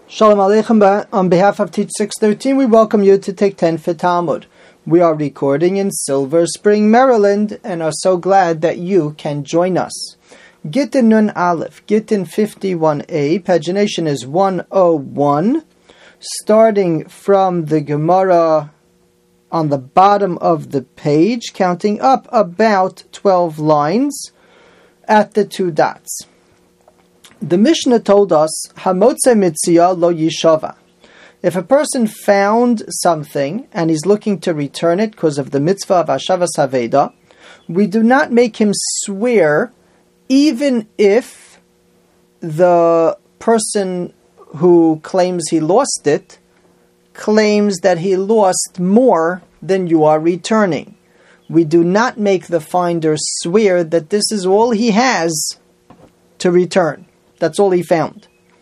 Shalom Aleichem. On behalf of Teach 613, we welcome you to Take 10 for Talmud. We are recording in Silver Spring, Maryland, and are so glad that you can join us. Gittin Nun Aleph, Gittin 51a, pagination is 101, starting from the Gemara on the bottom of the page, counting up about 12 lines at the two dots. The Mishnah told us, Hamotze mitzia lo yishava. If a person found something and he's looking to return it because of the mitzvah of Hashavas Haveda, we do not make him swear even if the person who claims he lost it claims that he lost more than you are returning. We do not make the finder swear that this is all he has to return. That's all he found.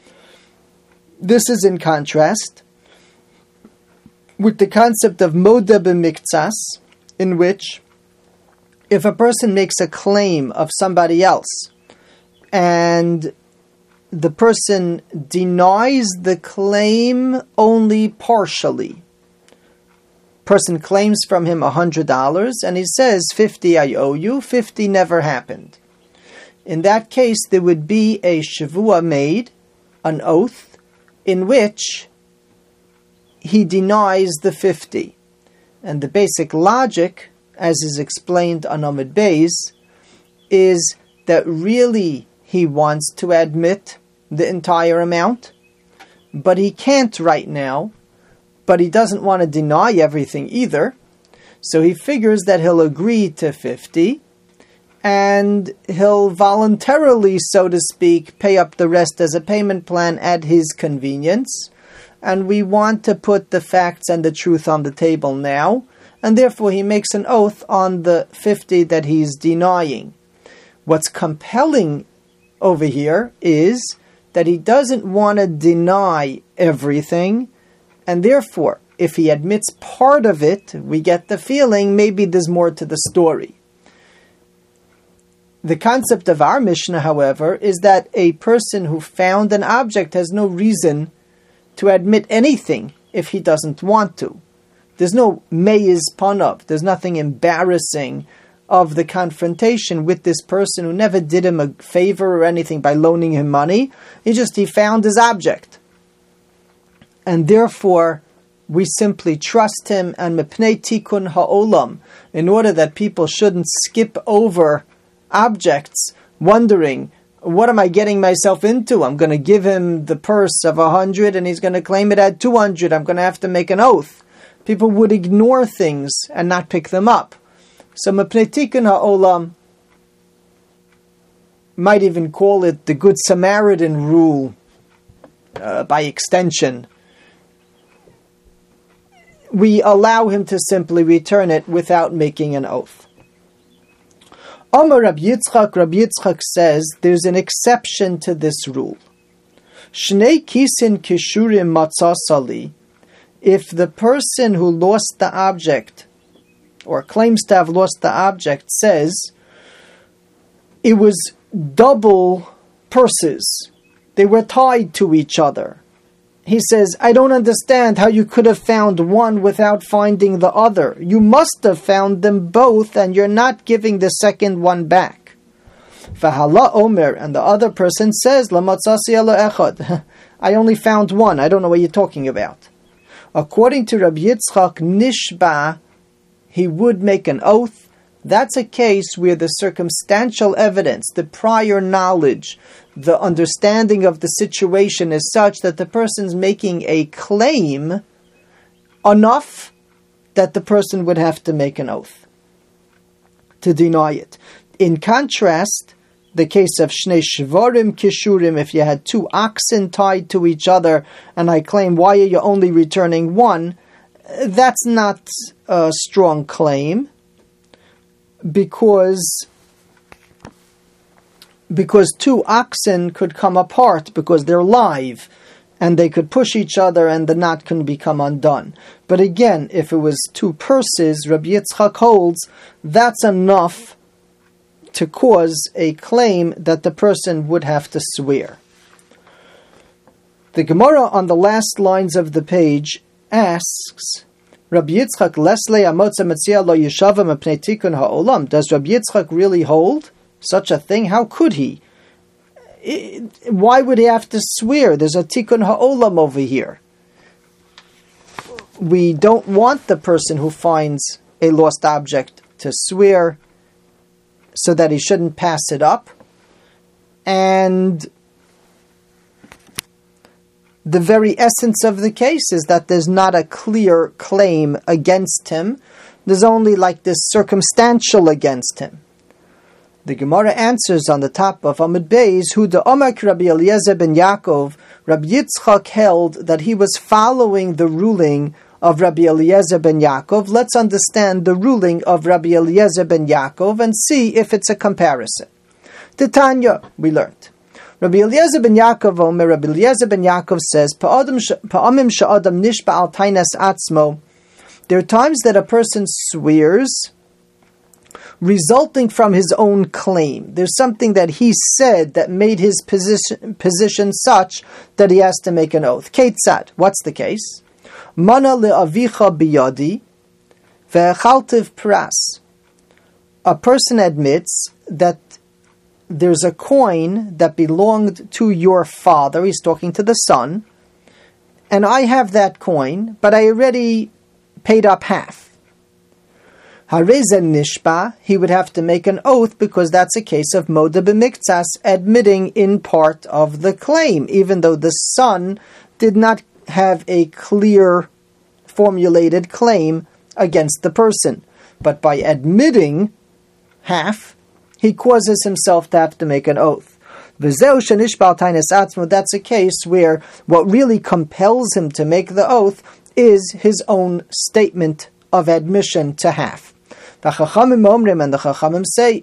This is in contrast with the concept of moda b'miktsas, in which if a person makes a claim of somebody else and the person denies the claim only partially, person claims from him $100 and he says 50 I owe you, 50 never happened. In that case, there would be a shavua made, an oath, in which he denies the 50. And the basic logic, as is explained on Amud Beis, is that really he wants to admit the entire amount, but he can't right now, but he doesn't want to deny everything either, so he figures that he'll agree to 50, and he'll voluntarily, so to speak, pay up the rest as a payment plan at his convenience. And we want to put the facts and the truth on the table now, and therefore he makes an oath on the 50 that he's denying. What's compelling over here is that he doesn't want to deny everything, and therefore, if he admits part of it, we get the feeling maybe there's more to the story. The concept of our Mishnah, however, is that a person who found an object has no reason to admit anything if he doesn't want to. There's no meiz panav, there's nothing embarrassing of the confrontation with this person who never did him a favor or anything by loaning him money. He found his object. And therefore, we simply trust him, and mepnei tikkun ha'olam, in order that people shouldn't skip over objects, wondering, what am I getting myself into? I'm going to give him the purse of 100 and he's going to claim it at 200. I'm going to have to make an oath. People would ignore things and not pick them up. So mepnei tikkun ha'olam, might even call it the Good Samaritan rule by extension. We allow him to simply return it without making an oath. Amar Rabbi Yitzchak says there's an exception to this rule. Shnei kisin kishurim matzasali. If the person who lost the object, or claims to have lost the object, says it was double purses, they were tied to each other. He says, I don't understand how you could have found one without finding the other. You must have found them both, and you're not giving the second one back. V'hala omer, and the other person says, Lamatzasi elo echad. I only found one. I don't know what you're talking about. According to Rabbi Yitzchak, nishba, he would make an oath. That's a case where the circumstantial evidence, the prior knowledge, the understanding of the situation is such that the person's making a claim enough that the person would have to make an oath to deny it. In contrast, the case of Shnei Shvarim Kishurim, if you had two oxen tied to each other and I claim, why are you only returning one? That's not a strong claim because two oxen could come apart because they're live and they could push each other and the knot can become undone. But again, if it was two purses, Rabbi Yitzchak holds, that's enough to cause a claim that the person would have to swear. The Gemara on the last lines of the page asks, Rabbi Yitzchak Lesle Amotza Metzia Lo Yeshava Mepnei Tikun Ha'olam. Does Rabbi Yitzchak really hold such a thing? How could he? Why would he have to swear? There's a Tikun Ha'olam over here. We don't want the person who finds a lost object to swear so that he shouldn't pass it up. And the very essence of the case is that there's not a clear claim against him. There's only like this circumstantial against him. The Gemara answers on the top of Amud Beis, Hu de Omak Rabbi Eliezer ben Yaakov. Rabbi Yitzchak held that he was following the ruling of Rabbi Eliezer ben Yaakov. Let's understand the ruling of Rabbi Eliezer ben Yaakov and see if it's a comparison. Titania, we learned. Rabbi Eliezer ben Yaakov Omer, Rabbi Eliezer ben Yaakov says, Pa'amim sha'adam nishba al tainas atzmo. There are times that a person swears resulting from his own claim. There's something that he said that made his position such that he has to make an oath. Ketzad, what's the case? Mana le'avicha biyadi ve'echaltiv pras. A person admits that there's a coin that belonged to your father. He's talking to the son. And I have that coin, but I already paid up half. Hareza nishba, he would have to make an oath because that's a case of moda b'miktsas, admitting in part of the claim, even though the son did not have a clear formulated claim against the person. But by admitting half, he causes himself to have to make an oath. That's a case where what really compels him to make the oath is his own statement of admission to half. The Chachamim and the Chachamim say,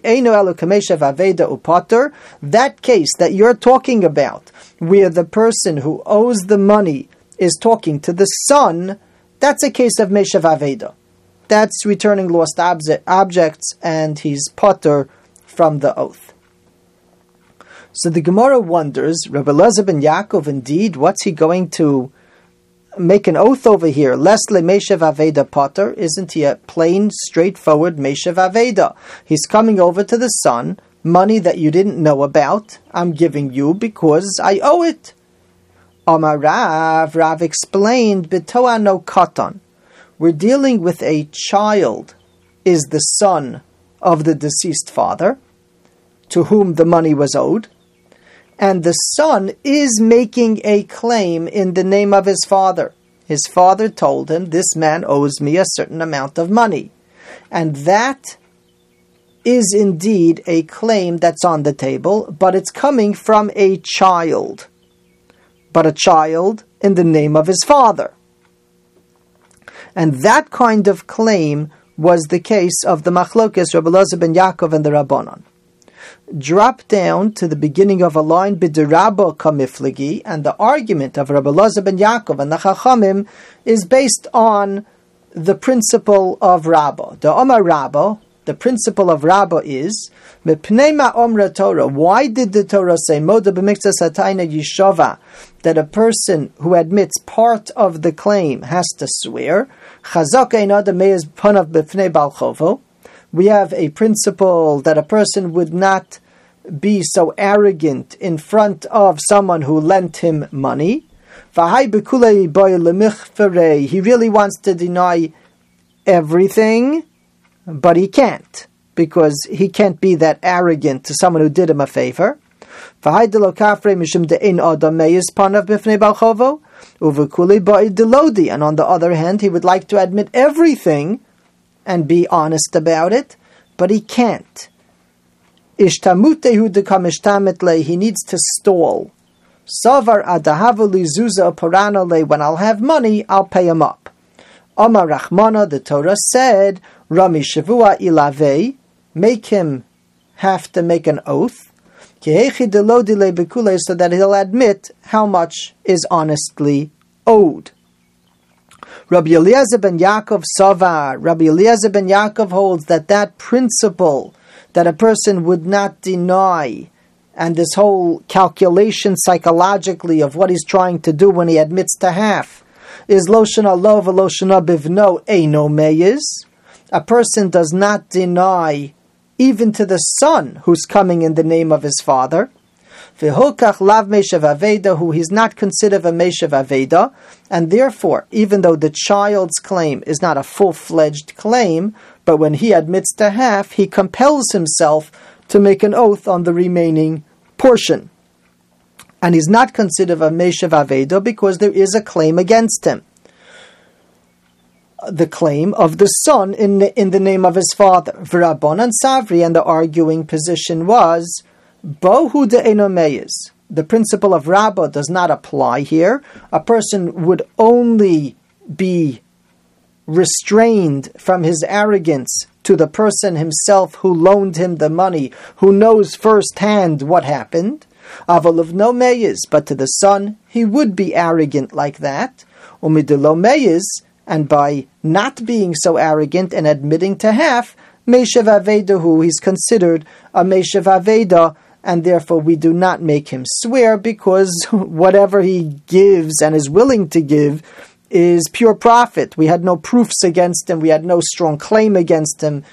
that case that you're talking about, where the person who owes the money is talking to the son, that's a case of Meshav Aveda. That's returning lost objects, and he's potter from the oath. So the Gemara wonders, Rabbi Eliezer ben Yaakov, indeed, what's he going to make an oath over here? Lesle Meshav Aveda potter, isn't he a plain, straightforward Meshav Aveda? He's coming over to the son, money that you didn't know about, I'm giving you because I owe it. Amar Rav explained, B'toa no katan. We're dealing with a child, is the son of the deceased father, to whom the money was owed, and the son is making a claim in the name of his father. His father told him, this man owes me a certain amount of money. And that is indeed a claim that's on the table, but it's coming from a child. But a child in the name of his father. And that kind of claim was the case of the Machlokes Rabbi Eliezer ben Yaakov and the Rabbanon. Drop down to the beginning of a line, B'derabba kamifligi, and the argument of Rabbi Eliezer ben Yaakov and the Chachamim is based on the principle of Rabbah. The Omar Rabbah, the principle of Rabbah is, Mepneima Omra Torah. Why did the Torah say, Moda b'miktsas hatayna yishova, that a person who admits part of the claim has to swear? Chazak ein adam meiz panav b'fnei bal chovo. We have a principle that a person would not be so arrogant in front of someone who lent him money. He really wants to deny everything, but he can't, because he can't be that arrogant to someone who did him a favor. And on the other hand, he would like to admit everything and be honest about it, but he can't. He needs to stall. When I'll have money, I'll pay him up. Amar Rachmana, the Torah said, Rami Shavua Ilave, make him have to make an oath, so that he'll admit how much is honestly owed. Rabbi Eliezer ben Yaakov Savar, Rabbi Eliezer ben Yaakov holds that principle, that a person would not deny and this whole calculation psychologically of what he's trying to do when he admits to half is Loshana lo v'loshana bivno eino meyiz. A person does not deny even to the son who's coming in the name of his father. V'hokach lav meishav aveda, who he's not considered a meishav aveda, and therefore, even though the child's claim is not a full-fledged claim, but when he admits to half, he compels himself to make an oath on the remaining portion. And he's not considered a meishav aveda because there is a claim against him. The claim of the son in the name of his father. V'rabbanan savri, and the arguing position was, bohu de'eno meyiz. The principle of Rabbah does not apply here. A person would only be restrained from his arrogance to the person himself who loaned him the money, who knows firsthand what happened. Aval of no meyiz, but to the son, he would be arrogant like that. Umidelo meyiz, and by not being so arrogant and admitting to half, meishav avedahu, he's considered a meishav aveda, and therefore we do not make him swear, because whatever he gives and is willing to give is pure profit. We had no proofs against him, we had no strong claim against him,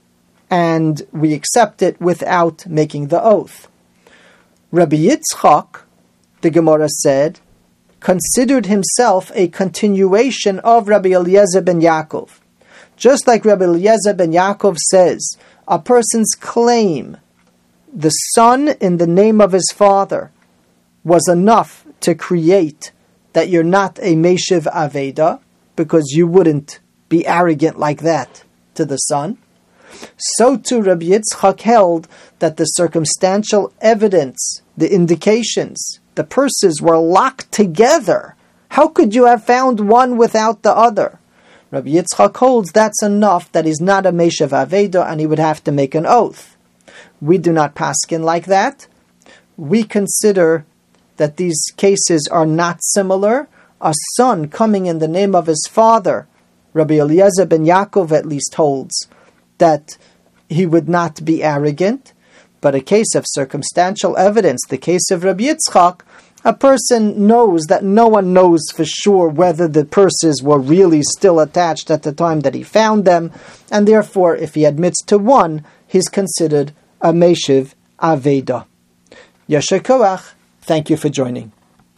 and we accept it without making the oath. Rabbi Yitzchak, the Gemara said, considered himself a continuation of Rabbi Eliezer ben Yaakov. Just like Rabbi Eliezer ben Yaakov says, a person's claim, the son in the name of his father, was enough to create that you're not a Meishiv Aveda, because you wouldn't be arrogant like that to the son. So too Rabbi Yitzchak held that the circumstantial evidence, the indications, the purses were locked together. How could you have found one without the other? Rabbi Yitzchak holds that's enough, that he's not a Meishav Aveda, and he would have to make an oath. We do not paskin like that. We consider that these cases are not similar. A son coming in the name of his father, Rabbi Eliezer ben Yaakov at least holds that he would not be arrogant. But a case of circumstantial evidence, the case of Rabbi Yitzchak, a person knows that no one knows for sure whether the purses were really still attached at the time that he found them, and therefore if he admits to one, he's considered a Meishiv Aveda. Yasher Koach, thank you for joining.